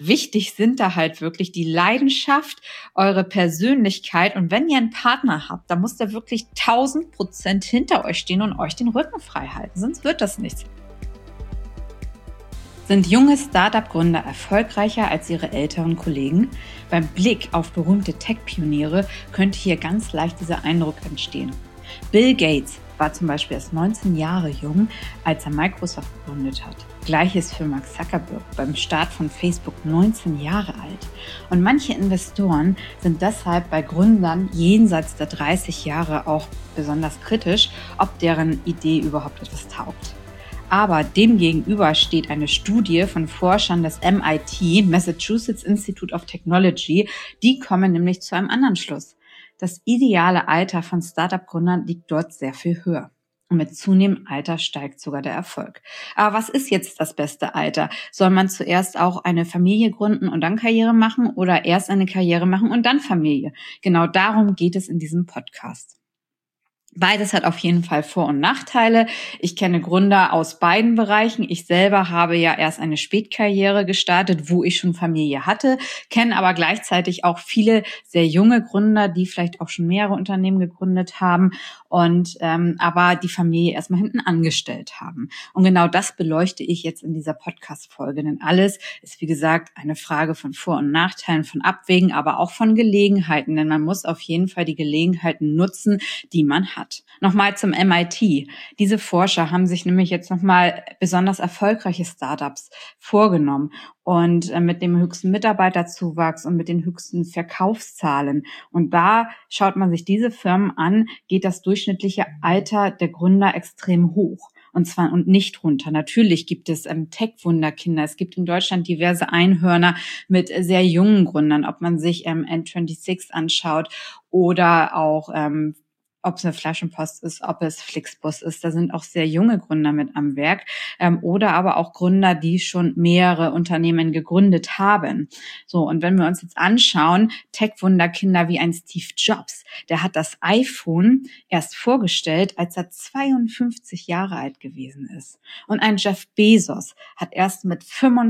Wichtig sind da halt wirklich die Leidenschaft, eure Persönlichkeit. Und wenn ihr einen Partner habt, dann muss der wirklich 1000% hinter euch stehen und euch den Rücken frei halten. Sonst wird das nichts. Sind junge Startup-Gründer erfolgreicher als ihre älteren Kollegen? Beim Blick auf berühmte Tech-Pioniere könnte hier ganz leicht dieser Eindruck entstehen. Bill Gates war zum Beispiel erst 19 Jahre jung, als er Microsoft gegründet hat. Gleiches für Mark Zuckerberg, beim Start von Facebook 19 Jahre alt. Und manche Investoren sind deshalb bei Gründern jenseits der 30 Jahre auch besonders kritisch, ob deren Idee überhaupt etwas taugt. Aber demgegenüber steht eine Studie von Forschern des MIT, Massachusetts Institute of Technology. Die kommen nämlich zu einem anderen Schluss. Das ideale Alter von Startup-Gründern liegt dort sehr viel höher. Und mit zunehmendem Alter steigt sogar der Erfolg. Aber was ist jetzt das beste Alter? Soll man zuerst auch eine Familie gründen und dann Karriere machen oder erst eine Karriere machen und dann Familie? Genau darum geht es in diesem Podcast. Beides hat auf jeden Fall Vor- und Nachteile. Ich kenne Gründer aus beiden Bereichen. Ich selber habe ja erst eine Spätkarriere gestartet, wo ich schon Familie hatte, kenne aber gleichzeitig auch viele sehr junge Gründer, die vielleicht auch schon mehrere Unternehmen gegründet haben und aber die Familie erstmal hinten angestellt haben. Und genau das beleuchte ich jetzt in dieser Podcast-Folge, denn alles ist, wie gesagt, eine Frage von Vor- und Nachteilen, von Abwägen, aber auch von Gelegenheiten, denn man muss auf jeden Fall die Gelegenheiten nutzen, die man hat. Nochmal zum MIT. Diese Forscher haben sich nämlich jetzt nochmal besonders erfolgreiche Startups vorgenommen und mit dem höchsten Mitarbeiterzuwachs und mit den höchsten Verkaufszahlen. Und da schaut man sich diese Firmen an, geht das durchschnittliche Alter der Gründer extrem hoch. Und zwar und nicht runter. Natürlich gibt es Tech-Wunderkinder. Es gibt in Deutschland diverse Einhörner mit sehr jungen Gründern, ob man sich N26 anschaut oder auch ob es eine Flaschenpost ist, ob es Flixbus ist. Da sind auch sehr junge Gründer mit am Werk oder aber auch Gründer, die schon mehrere Unternehmen gegründet haben. So, und wenn wir uns jetzt anschauen, Tech-Wunderkinder wie ein Steve Jobs, der hat das iPhone erst vorgestellt, als er 52 Jahre alt gewesen ist. Und ein Jeff Bezos hat erst mit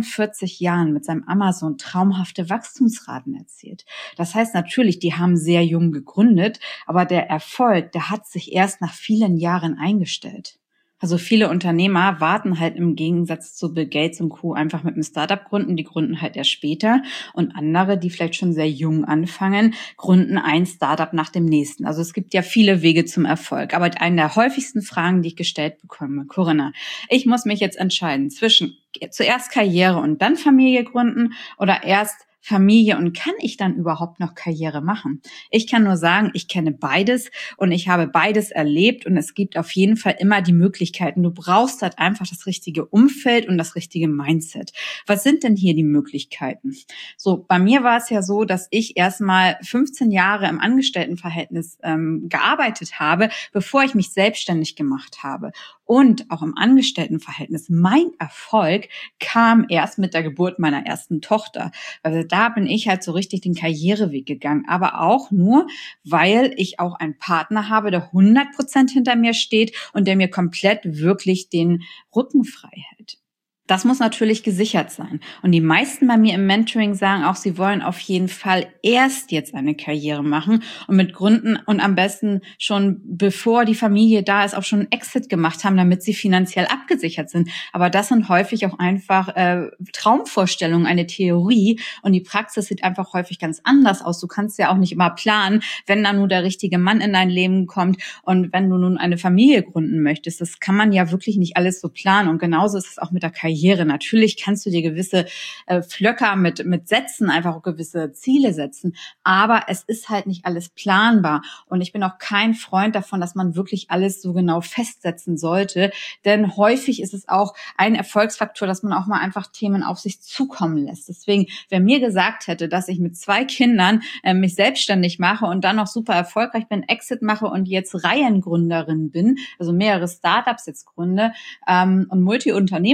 45 Jahren mit seinem Amazon traumhafte Wachstumsraten erzielt. Das heißt natürlich, die haben sehr jung gegründet, aber der Erfolg, der hat sich erst nach vielen Jahren eingestellt. Also viele Unternehmer warten halt im Gegensatz zu Bill Gates und Co. einfach mit einem Startup gründen, die gründen halt erst später. Und andere, die vielleicht schon sehr jung anfangen, gründen ein Startup nach dem nächsten. Also es gibt ja viele Wege zum Erfolg. Aber eine der häufigsten Fragen, die ich gestellt bekomme: Corinna, ich muss mich jetzt entscheiden zwischen zuerst Karriere und dann Familie gründen oder erst Familie und kann ich dann überhaupt noch Karriere machen? Ich kann nur sagen, ich kenne beides und ich habe beides erlebt und es gibt auf jeden Fall immer die Möglichkeiten. Du brauchst halt einfach das richtige Umfeld und das richtige Mindset. Was sind denn hier die Möglichkeiten? So, bei mir war es ja so, dass ich erstmal 15 Jahre im Angestelltenverhältnis gearbeitet habe, bevor ich mich selbstständig gemacht habe. Und auch im Angestelltenverhältnis, mein Erfolg kam erst mit der Geburt meiner ersten Tochter. Also da bin ich halt so richtig den Karriereweg gegangen, aber auch nur, weil ich auch einen Partner habe, der 100% hinter mir steht und der mir komplett wirklich den Rücken frei hält. Das muss natürlich gesichert sein. Und die meisten bei mir im Mentoring sagen auch, sie wollen auf jeden Fall erst jetzt eine Karriere machen und mit Gründen und am besten schon bevor die Familie da ist, auch schon einen Exit gemacht haben, damit sie finanziell abgesichert sind. Aber das sind häufig auch einfach Traumvorstellungen, eine Theorie und die Praxis sieht einfach häufig ganz anders aus. Du kannst ja auch nicht immer planen, wenn da nur der richtige Mann in dein Leben kommt und wenn du nun eine Familie gründen möchtest. Das kann man ja wirklich nicht alles so planen und genauso ist es auch mit der Karriere. Natürlich kannst du dir gewisse Flöcker mit Sätzen, einfach auch gewisse Ziele setzen, aber es ist halt nicht alles planbar und ich bin auch kein Freund davon, dass man wirklich alles so genau festsetzen sollte, denn häufig ist es auch ein Erfolgsfaktor, dass man auch mal einfach Themen auf sich zukommen lässt. Deswegen, wer mir gesagt hätte, dass ich mit 2 Kindern mich selbstständig mache und dann noch super erfolgreich bin, Exit mache und jetzt Reihengründerin bin, also mehrere Startups jetzt gründe und Multiunternehmerin einfach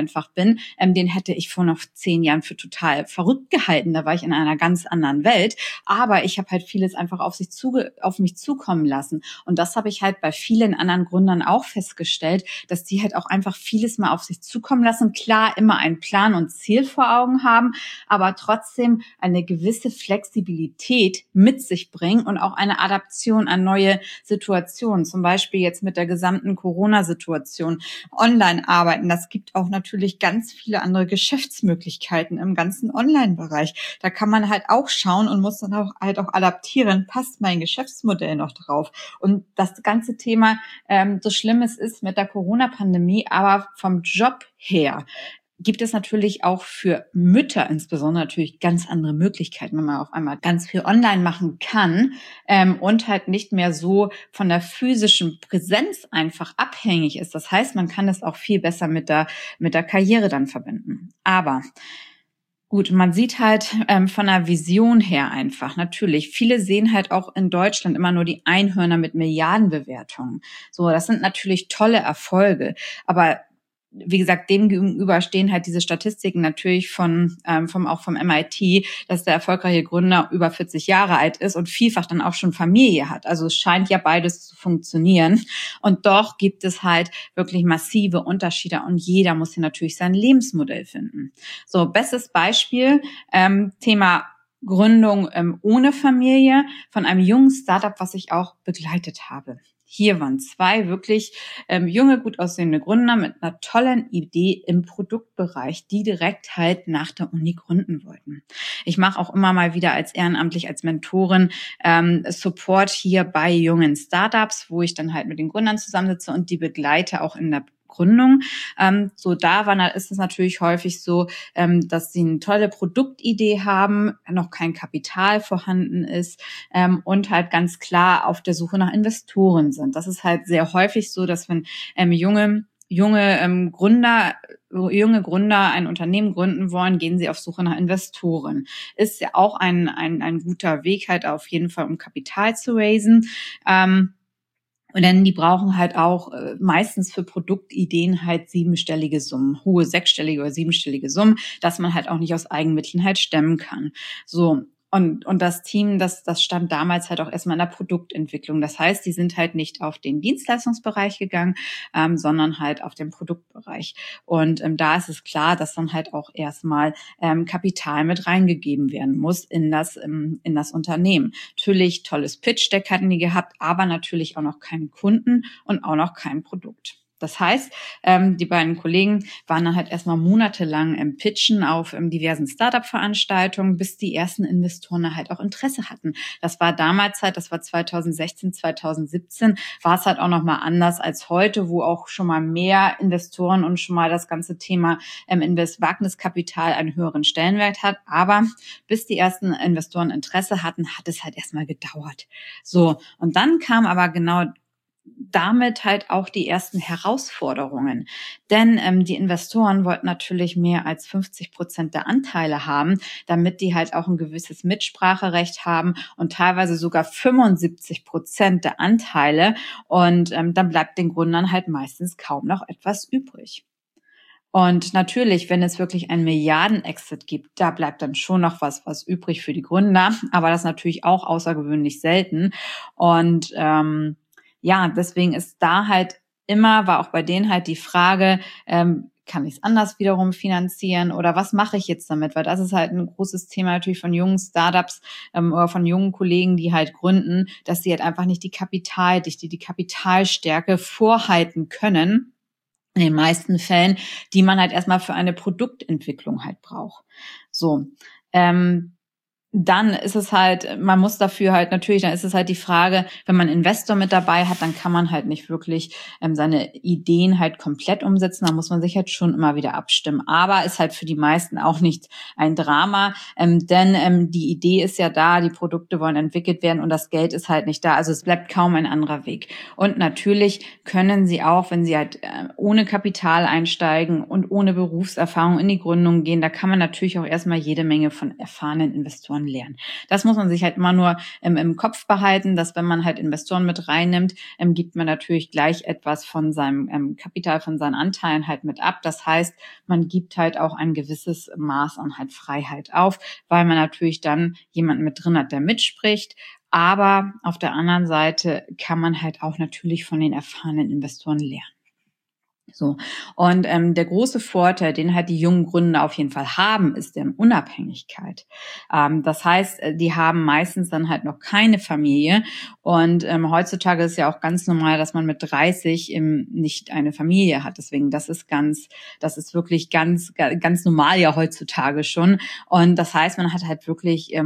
einfach bin, den hätte ich vor noch 10 Jahren für total verrückt gehalten. Da war ich in einer ganz anderen Welt. Aber ich habe halt vieles einfach auf mich zukommen lassen. Und das habe ich halt bei vielen anderen Gründern auch festgestellt, dass die halt auch einfach vieles mal auf sich zukommen lassen. Klar, immer einen Plan und Ziel vor Augen haben, aber trotzdem eine gewisse Flexibilität mit sich bringen und auch eine Adaption an neue Situationen. Zum Beispiel jetzt mit der gesamten Corona-Situation. Online arbeiten, das gibt auch natürlich ganz viele andere Geschäftsmöglichkeiten im ganzen Online-Bereich. Da kann man halt auch schauen und muss dann auch adaptieren, passt mein Geschäftsmodell noch drauf. Und das ganze Thema, so schlimm es ist mit der Corona-Pandemie, aber vom Job her gibt es natürlich auch für Mütter insbesondere natürlich ganz andere Möglichkeiten, wenn man auf einmal ganz viel online machen kann und halt nicht mehr so von der physischen Präsenz einfach abhängig ist. Das heißt, man kann es auch viel besser mit der Karriere dann verbinden. Aber gut, man sieht halt von der Vision her einfach, natürlich. Viele sehen halt auch in Deutschland immer nur die Einhörner mit Milliardenbewertungen. So, das sind natürlich tolle Erfolge, aber wie gesagt, dem gegenüber stehen halt diese Statistiken natürlich vom MIT, dass der erfolgreiche Gründer über 40 Jahre alt ist und vielfach dann auch schon Familie hat. Also es scheint ja beides zu funktionieren. Und doch gibt es halt wirklich massive Unterschiede und jeder muss hier natürlich sein Lebensmodell finden. So, bestes Beispiel, Thema Gründung ohne Familie von einem jungen Startup, was ich auch begleitet habe. Hier waren 2 wirklich junge, gut aussehende Gründer mit einer tollen Idee im Produktbereich, die direkt halt nach der Uni gründen wollten. Ich mache auch immer mal wieder als Mentorin Support hier bei jungen Startups, wo ich dann halt mit den Gründern zusammensitze und die begleite auch in der Gründung. Ist es natürlich häufig so, dass sie eine tolle Produktidee haben, noch kein Kapital vorhanden ist und halt ganz klar auf der Suche nach Investoren sind. Das ist halt sehr häufig so, dass wenn junge Gründer ein Unternehmen gründen wollen, gehen sie auf Suche nach Investoren. Ist ja auch ein guter Weg halt auf jeden Fall, um Kapital zu raisen. Und dann die brauchen halt auch meistens für Produktideen halt 7-stellige Summen, hohe 6-stellige oder 7-stellige Summen, dass man halt auch nicht aus Eigenmitteln halt stemmen kann. So. Und das Team, das stand damals halt auch erstmal in der Produktentwicklung. Das heißt, die sind halt nicht auf den Dienstleistungsbereich gegangen, sondern halt auf den Produktbereich. Und da ist es klar, dass dann halt auch erstmal Kapital mit reingegeben werden muss in das Unternehmen. Natürlich tolles Pitch-Deck hatten die gehabt, aber natürlich auch noch keinen Kunden und auch noch kein Produkt. Das heißt, die beiden Kollegen waren dann halt erstmal monatelang im Pitchen auf diversen Startup-Veranstaltungen, bis die ersten Investoren halt auch Interesse hatten. Das war damals halt, das war 2016, 2017, war es halt auch nochmal anders als heute, wo auch schon mal mehr Investoren und schon mal das ganze Thema Wagniskapital einen höheren Stellenwert hat. Aber bis die ersten Investoren Interesse hatten, hat es halt erstmal gedauert. So, und dann kam aber genau damit halt auch die ersten Herausforderungen. Denn die Investoren wollten natürlich mehr als 50% der Anteile haben, damit die halt auch ein gewisses Mitspracherecht haben und teilweise sogar 75% der Anteile. Und dann bleibt den Gründern halt meistens kaum noch etwas übrig. Und natürlich, wenn es wirklich einen Milliarden-Exit gibt, da bleibt dann schon noch was übrig für die Gründer. Aber das ist natürlich auch außergewöhnlich selten. Und deswegen ist da halt war auch bei denen halt die Frage, kann ich es anders wiederum finanzieren oder was mache ich jetzt damit? Weil das ist halt ein großes Thema natürlich von jungen Startups oder von jungen Kollegen, die halt gründen, dass sie halt einfach nicht die Kapitaldichte, die Kapitalstärke vorhalten können, in den meisten Fällen, die man halt erstmal für eine Produktentwicklung halt braucht. So, dann ist es halt, man muss dafür halt natürlich, dann ist es halt die Frage, wenn man einen Investor mit dabei hat, dann kann man halt nicht wirklich seine Ideen halt komplett umsetzen, da muss man sich halt schon immer wieder abstimmen. Aber ist halt für die meisten auch nicht ein Drama, denn die Idee ist ja da, die Produkte wollen entwickelt werden und das Geld ist halt nicht da, also es bleibt kaum ein anderer Weg. Und natürlich können sie auch, wenn sie halt ohne Kapital einsteigen und ohne Berufserfahrung in die Gründung gehen, da kann man natürlich auch erstmal jede Menge von erfahrenen Investoren Investoren lernen. Das muss man sich halt immer nur im Kopf behalten, dass wenn man halt Investoren mit reinnimmt, gibt man natürlich gleich etwas von seinem Kapital, von seinen Anteilen halt mit ab. Das heißt, man gibt halt auch ein gewisses Maß an halt Freiheit auf, weil man natürlich dann jemanden mit drin hat, der mitspricht. Aber auf der anderen Seite kann man halt auch natürlich von den erfahrenen Investoren lernen. So. Und der große Vorteil, den halt die jungen Gründer auf jeden Fall haben, ist deren Unabhängigkeit. Das heißt, die haben meistens dann halt noch keine Familie. Und heutzutage ist ja auch ganz normal, dass man mit 30 nicht eine Familie hat. Deswegen, das ist wirklich ganz normal ja heutzutage schon. Und das heißt, man hat halt wirklich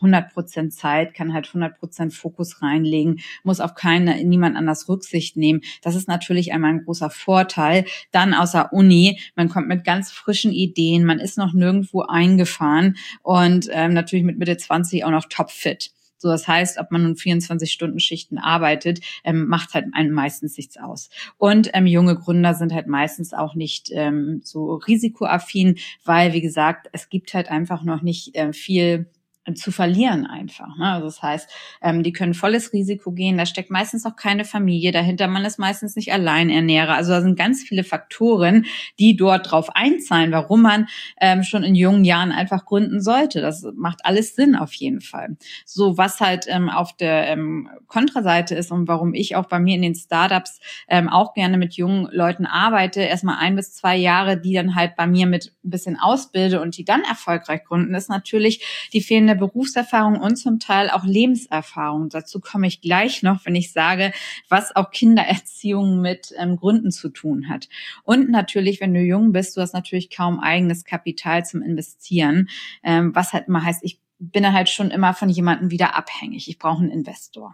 100% Zeit, kann halt 100% Fokus reinlegen, muss auf niemand anders Rücksicht nehmen. Das ist natürlich einmal ein großer Vorteil. Dann außer Uni, man kommt mit ganz frischen Ideen, man ist noch nirgendwo eingefahren und natürlich mit Mitte 20 auch noch topfit. So, das heißt, ob man nun 24-Stunden-Schichten arbeitet, macht halt einem meistens nichts aus. Und junge Gründer sind halt meistens auch nicht so risikoaffin, weil, wie gesagt, es gibt halt einfach noch nicht viel zu verlieren einfach. Ne? Also das heißt, die können volles Risiko gehen. Da steckt meistens auch keine Familie dahinter. Man ist meistens nicht Alleinernährer. Also da sind ganz viele Faktoren, die dort drauf einzahlen, warum man schon in jungen Jahren einfach gründen sollte. Das macht alles Sinn auf jeden Fall. So, was halt auf der Kontraseite ist und warum ich auch bei mir in den Startups auch gerne mit jungen Leuten arbeite, erstmal 1 bis 2 Jahre, die dann halt bei mir mit ein bisschen ausbilde und die dann erfolgreich gründen, ist natürlich die fehlende Berufserfahrung und zum Teil auch Lebenserfahrung. Dazu komme ich gleich noch, wenn ich sage, was auch Kindererziehung mit Gründen zu tun hat. Und natürlich, wenn du jung bist, du hast natürlich kaum eigenes Kapital zum Investieren, was halt immer heißt, ich bin dann halt schon immer von jemandem wieder abhängig. Ich brauche einen Investor.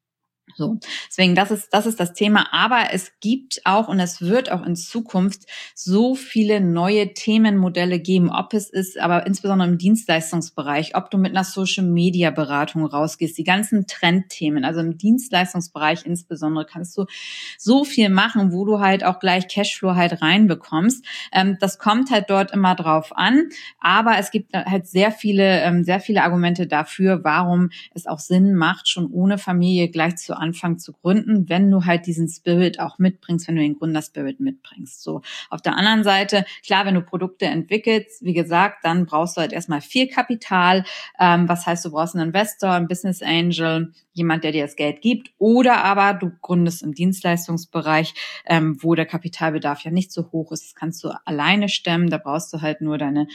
So, deswegen, das ist das Thema. Aber es gibt auch und es wird auch in Zukunft so viele neue Themenmodelle geben, ob es ist, aber insbesondere im Dienstleistungsbereich, ob du mit einer Social-Media-Beratung rausgehst, die ganzen Trendthemen, also im Dienstleistungsbereich insbesondere kannst du so viel machen, wo du halt auch gleich Cashflow halt reinbekommst. Das kommt halt dort immer drauf an, aber es gibt halt sehr viele Argumente dafür, warum es auch Sinn macht, schon ohne Familie gleich zu Anfang zu gründen, wenn du halt diesen Spirit auch mitbringst, wenn du den Gründerspirit mitbringst. So, auf der anderen Seite, klar, wenn du Produkte entwickelst, wie gesagt, dann brauchst du halt erstmal viel Kapital. Was heißt, du brauchst einen Investor, einen Business Angel, jemand, der dir das Geld gibt, oder aber du gründest im Dienstleistungsbereich, wo der Kapitalbedarf ja nicht so hoch ist. Das kannst du alleine stemmen. Da brauchst du halt nur deine,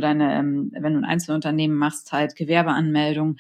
wenn du ein Einzelunternehmen machst, halt Gewerbeanmeldung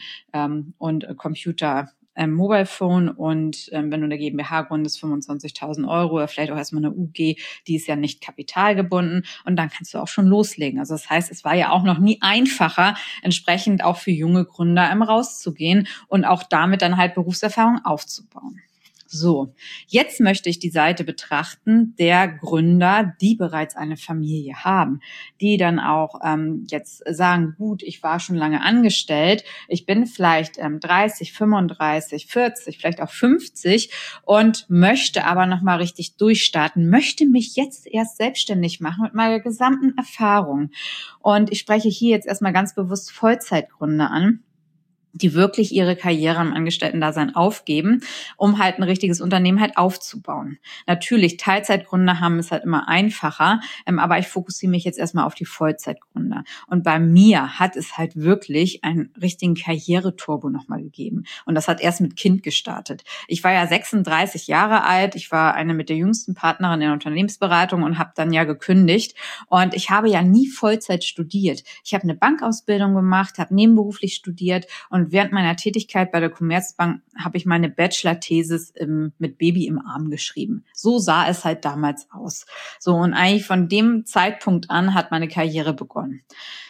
und Computer, Mobile Phone und wenn du eine GmbH gründest, 25.000 Euro oder vielleicht auch erstmal eine UG, die ist ja nicht kapitalgebunden und dann kannst du auch schon loslegen. Also das heißt, es war ja auch noch nie einfacher, entsprechend auch für junge Gründer rauszugehen und auch damit dann halt Berufserfahrung aufzubauen. So, jetzt möchte ich die Seite betrachten der Gründer, die bereits eine Familie haben, die dann auch jetzt sagen, gut, ich war schon lange angestellt, ich bin vielleicht 30, 35, 40, vielleicht auch 50 und möchte aber nochmal richtig durchstarten, möchte mich jetzt erst selbstständig machen mit meiner gesamten Erfahrung. Und ich spreche hier jetzt erstmal ganz bewusst Vollzeitgründer an, die wirklich ihre Karriere am Angestellten-Dasein aufgeben, um halt ein richtiges Unternehmen halt aufzubauen. Natürlich, Teilzeitgründer haben es halt immer einfacher, aber ich fokussiere mich jetzt erstmal auf die Vollzeitgründer. Und bei mir hat es halt wirklich einen richtigen Karriereturbo nochmal gegeben. Und das hat erst mit Kind gestartet. Ich war ja 36 Jahre alt, ich war eine mit der jüngsten Partnerin in der Unternehmensberatung und habe dann ja gekündigt. Und ich habe ja nie Vollzeit studiert. Ich habe eine Bankausbildung gemacht, habe nebenberuflich studiert und während meiner Tätigkeit bei der Commerzbank habe ich meine Bachelor-Thesis mit Baby im Arm geschrieben. So sah es halt damals aus. So, und eigentlich von dem Zeitpunkt an hat meine Karriere begonnen.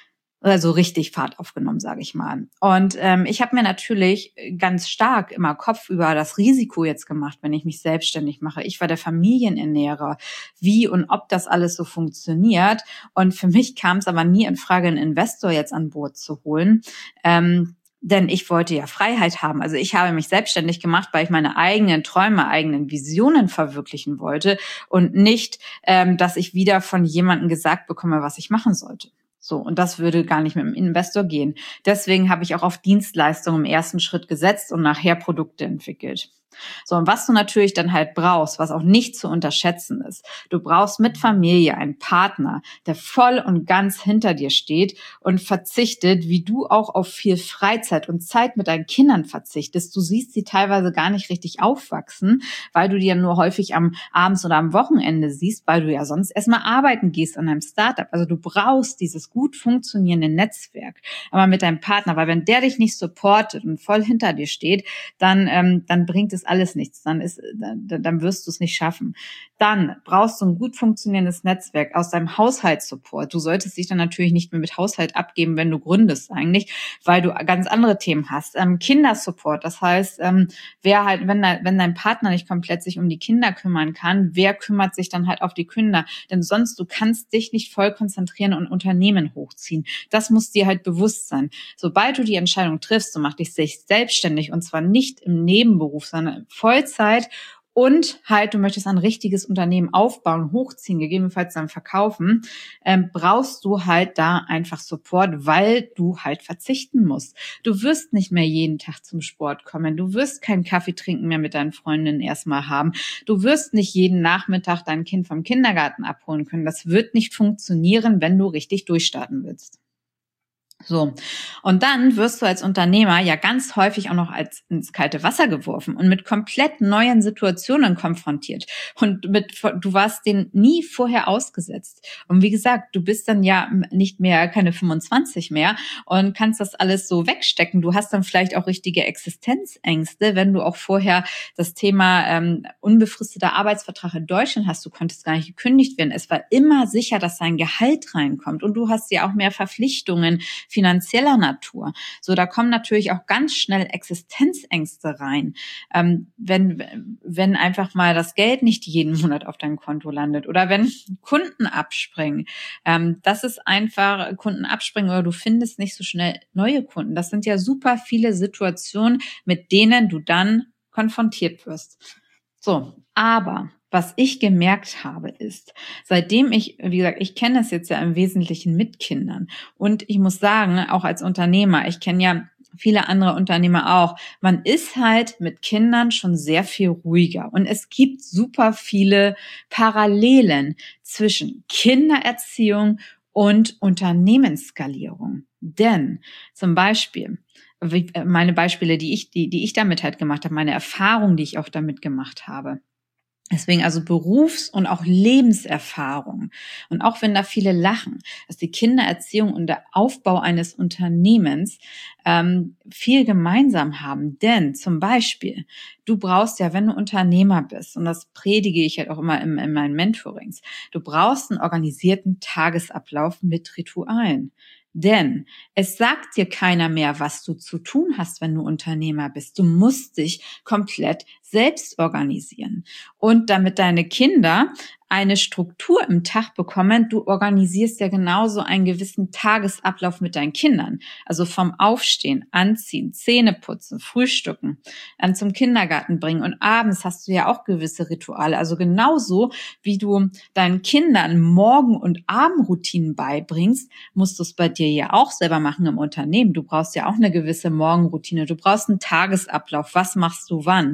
Also richtig Fahrt aufgenommen, sage ich mal. Und ich habe mir natürlich ganz stark immer Kopf über das Risiko jetzt gemacht, wenn ich mich selbstständig mache. Ich war der Familienernährer, wie und ob das alles so funktioniert. Und für mich kam es aber nie in Frage, einen Investor jetzt an Bord zu holen. Denn ich wollte ja Freiheit haben. Also ich habe mich selbstständig gemacht, weil ich meine eigenen Träume, eigenen Visionen verwirklichen wollte und nicht, dass ich wieder von jemandem gesagt bekomme, was ich machen sollte. So, und das würde gar nicht mit dem Investor gehen. Deswegen habe ich auch auf Dienstleistungen im ersten Schritt gesetzt und nachher Produkte entwickelt. So, und was du natürlich dann halt brauchst, was auch nicht zu unterschätzen ist, du brauchst mit Familie einen Partner, der voll und ganz hinter dir steht und verzichtet, wie du auch auf viel Freizeit und Zeit mit deinen Kindern verzichtest. Du siehst sie teilweise gar nicht richtig aufwachsen, weil du die ja nur häufig am Abends oder am Wochenende siehst, weil du ja sonst erstmal arbeiten gehst an einem Startup. Also du brauchst dieses gut funktionierende Netzwerk, aber mit deinem Partner, weil wenn der dich nicht supportet und voll hinter dir steht, dann bringt es alles nichts. Dann wirst du es nicht schaffen. Dann brauchst du ein gut funktionierendes Netzwerk aus deinem Haushaltssupport. Du solltest dich dann natürlich nicht mehr mit Haushalt abgeben, wenn du gründest eigentlich, weil du ganz andere Themen hast. Kindersupport, das heißt, wer halt, wenn dein Partner nicht komplett sich um die Kinder kümmern kann, wer kümmert sich dann halt auf die Kinder? Denn sonst, du kannst dich nicht voll konzentrieren und Unternehmen hochziehen. Das muss dir halt bewusst sein. Sobald du die Entscheidung triffst, du machst dich selbstständig und zwar nicht im Nebenberuf, sondern Vollzeit und halt, du möchtest ein richtiges Unternehmen aufbauen, hochziehen, gegebenenfalls dann verkaufen, brauchst du halt da einfach Support, weil du halt verzichten musst. Du wirst nicht mehr jeden Tag zum Sport kommen. Du wirst keinen Kaffee trinken mehr mit deinen Freundinnen erstmal haben. Du wirst nicht jeden Nachmittag dein Kind vom Kindergarten abholen können. Das wird nicht funktionieren, wenn du richtig durchstarten willst. So. Und dann wirst du als Unternehmer ja ganz häufig auch noch ins kalte Wasser geworfen und mit komplett neuen Situationen konfrontiert. Und du warst denen nie vorher ausgesetzt. Und wie gesagt, du bist dann ja nicht mehr keine 25 mehr und kannst das alles so wegstecken. Du hast dann vielleicht auch richtige Existenzängste, wenn du auch vorher das Thema unbefristeter Arbeitsvertrag in Deutschland hast. Du konntest gar nicht gekündigt werden. Es war immer sicher, dass dein Gehalt reinkommt. Und du hast ja auch mehr Verpflichtungen finanzieller Natur. So, da kommen natürlich auch ganz schnell Existenzängste rein, wenn einfach mal das Geld nicht jeden Monat auf dein Konto landet oder wenn Kunden abspringen. Das ist einfach Kunden abspringen oder du findest nicht so schnell neue Kunden. Das sind ja super viele Situationen, mit denen du dann konfrontiert wirst. So, aber was ich gemerkt habe ist, seitdem wie gesagt, ich kenne es jetzt ja im Wesentlichen mit Kindern und ich muss sagen, auch als Unternehmer, ich kenne ja viele andere Unternehmer auch, man ist halt mit Kindern schon sehr viel ruhiger und es gibt super viele Parallelen zwischen Kindererziehung und Unternehmensskalierung. Denn zum Beispiel, meine Beispiele, die ich damit halt gemacht habe, meine Erfahrung, die ich auch damit gemacht habe. Deswegen also Berufs- und auch Lebenserfahrung. Und auch wenn da viele lachen, dass die Kindererziehung und der Aufbau eines Unternehmens viel gemeinsam haben. Denn zum Beispiel, du brauchst ja, wenn du Unternehmer bist, und das predige ich halt auch immer in meinen Mentorings, du brauchst einen organisierten Tagesablauf mit Ritualen. Denn es sagt dir keiner mehr, was du zu tun hast, wenn du Unternehmer bist. Du musst dich komplett selbst organisieren. Und damit deine Kinder eine Struktur im Tag bekommen, du organisierst ja genauso einen gewissen Tagesablauf mit deinen Kindern. Also vom Aufstehen, Anziehen, Zähneputzen, Frühstücken, dann zum Kindergarten bringen. Und abends hast du ja auch gewisse Rituale. Also genauso wie du deinen Kindern Morgen- und Abendroutinen beibringst, musst du es bei dir ja auch selber machen im Unternehmen. Du brauchst ja auch eine gewisse Morgenroutine. Du brauchst einen Tagesablauf. Was machst du wann?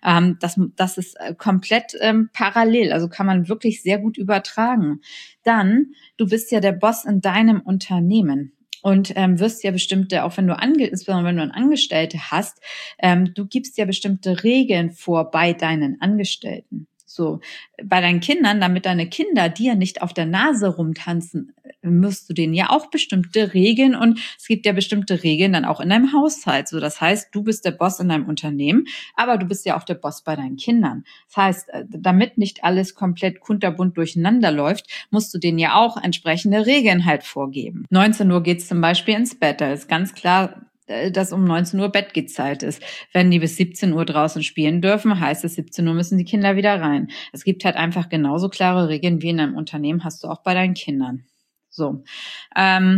Das ist komplett parallel. Also kann man wirklich sehr gut übertragen. Dann, du bist ja der Boss in deinem Unternehmen. Und wirst ja bestimmte, auch wenn du insbesondere wenn du einen Angestellte hast, du gibst ja bestimmte Regeln vor bei deinen Angestellten. So, bei deinen Kindern, damit deine Kinder dir nicht auf der Nase rumtanzen, musst du denen ja auch bestimmte Regeln und es gibt ja bestimmte Regeln dann auch in deinem Haushalt. So, das heißt, du bist der Boss in deinem Unternehmen, aber du bist ja auch der Boss bei deinen Kindern. Das heißt, damit nicht alles komplett kunterbunt durcheinander läuft, musst du denen ja auch entsprechende Regeln halt vorgeben. 19 Uhr geht's zum Beispiel ins Bett. Da ist ganz klar, dass um 19 Uhr Bettgehzeit ist. Wenn die bis 17 Uhr draußen spielen dürfen, heißt es, 17 Uhr müssen die Kinder wieder rein. Es gibt halt einfach genauso klare Regeln wie in einem Unternehmen hast du auch bei deinen Kindern. So.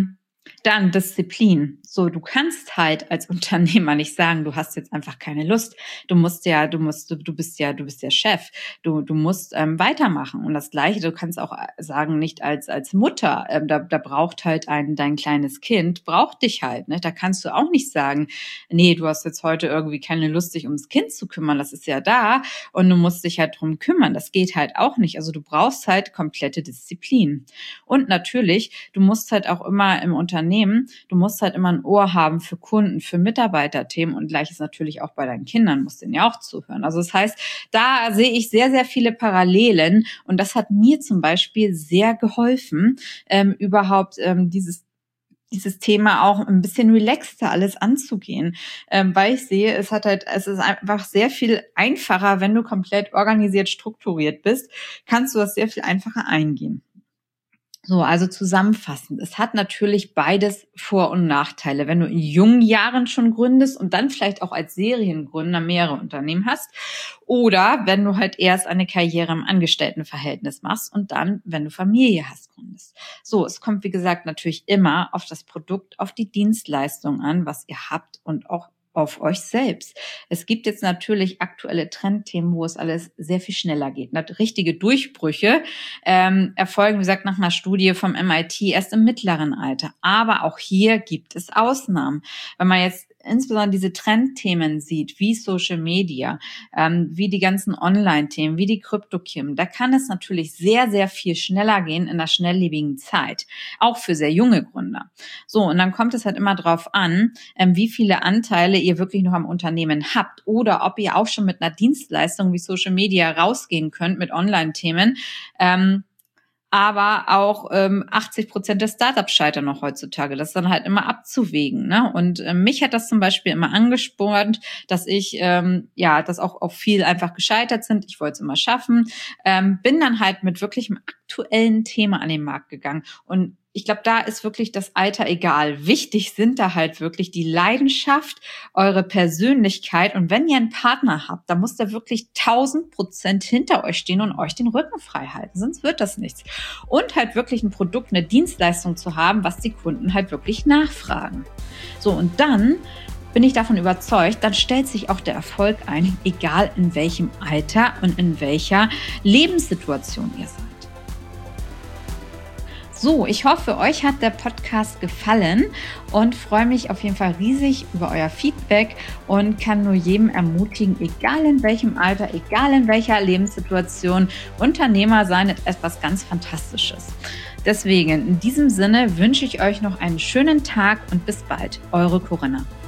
Dann Disziplin. So, du kannst halt als Unternehmer nicht sagen, du hast jetzt einfach keine Lust. Du bist ja Chef. Du musst weitermachen. Und das Gleiche, du kannst auch sagen, nicht als Mutter, da braucht halt dein kleines Kind, braucht dich halt, ne? Da kannst du auch nicht sagen, nee, du hast jetzt heute irgendwie keine Lust, dich ums Kind zu kümmern. Das ist ja da und du musst dich halt drum kümmern. Das geht halt auch nicht. Also du brauchst halt komplette Disziplin. Und natürlich, du musst halt auch immer im Unternehmen, du musst halt immer ein Ohr haben für Kunden, für Mitarbeiterthemen und gleiches natürlich auch bei deinen Kindern, musst denen ja auch zuhören. Also das heißt, da sehe ich sehr, sehr viele Parallelen und das hat mir zum Beispiel sehr geholfen, überhaupt dieses Thema auch ein bisschen relaxter alles anzugehen, weil ich sehe, es ist einfach sehr viel einfacher, wenn du komplett organisiert, strukturiert bist, kannst du das sehr viel einfacher eingehen. So, also zusammenfassend. Es hat natürlich beides Vor- und Nachteile. Wenn du in jungen Jahren schon gründest und dann vielleicht auch als Seriengründer mehrere Unternehmen hast oder wenn du halt erst eine Karriere im Angestelltenverhältnis machst und dann, wenn du Familie hast, gründest. So, es kommt, wie gesagt, natürlich immer auf das Produkt, auf die Dienstleistung an, was ihr habt und auch auf euch selbst. Es gibt jetzt natürlich aktuelle Trendthemen, wo es alles sehr viel schneller geht. Richtige Durchbrüche erfolgen, wie gesagt, nach einer Studie vom MIT erst im mittleren Alter. Aber auch hier gibt es Ausnahmen. Wenn man jetzt insbesondere diese Trendthemen sieht, wie Social Media, wie die ganzen Online-Themen, wie die Krypto-Themen, da kann es natürlich sehr, sehr viel schneller gehen in einer schnelllebigen Zeit. Auch für sehr junge Gründer. So, und dann kommt es halt immer drauf an, wie viele Anteile ihr wirklich noch am Unternehmen habt oder ob ihr auch schon mit einer Dienstleistung wie Social Media rausgehen könnt mit Online-Themen. Aber auch 80% der Startups scheitern noch heutzutage. Das ist dann halt immer abzuwägen, ne? Und mich hat das zum Beispiel immer angespornt, dass ich dass auch viel einfach gescheitert sind. Ich wollte es immer schaffen. Bin dann halt mit wirklich einem aktuellen Thema an den Markt gegangen. Und ich glaube, da ist wirklich das Alter egal. Wichtig sind da halt wirklich die Leidenschaft, eure Persönlichkeit. Und wenn ihr einen Partner habt, dann muss der wirklich 1000% hinter euch stehen und euch den Rücken frei halten. Sonst wird das nichts. Und halt wirklich ein Produkt, eine Dienstleistung zu haben, was die Kunden halt wirklich nachfragen. So, und dann bin ich davon überzeugt, dann stellt sich auch der Erfolg ein, egal in welchem Alter und in welcher Lebenssituation ihr seid. So, ich hoffe, euch hat der Podcast gefallen und freue mich auf jeden Fall riesig über euer Feedback und kann nur jedem ermutigen, egal in welchem Alter, egal in welcher Lebenssituation, Unternehmer sein ist etwas ganz Fantastisches. Deswegen, in diesem Sinne wünsche ich euch noch einen schönen Tag und bis bald. Eure Corinna.